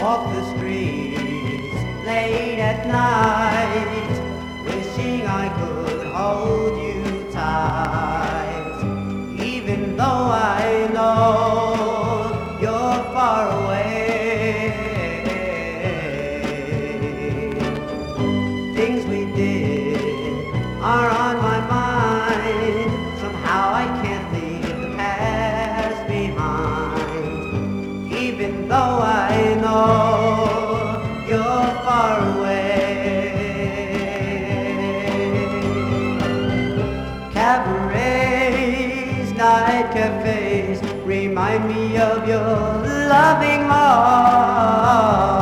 walk the streets late at night, wishing I could hold you tight, even though I know you're far away. Things we did are on my mind. Somehow I can't leave the past behind, even though I know you're far away. Cabarets, night cafes remind me of your loving heart.